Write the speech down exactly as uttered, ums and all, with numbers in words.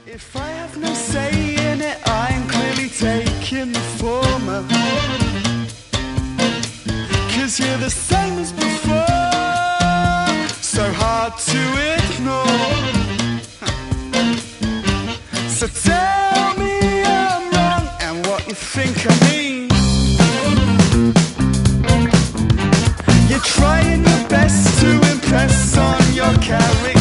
If I have no say in it, I'm clearly taking the former. Cause you're the same as before, so hard to ignore. So tell me I'm wrong and what you think I mean. You're trying your best to impress on your character.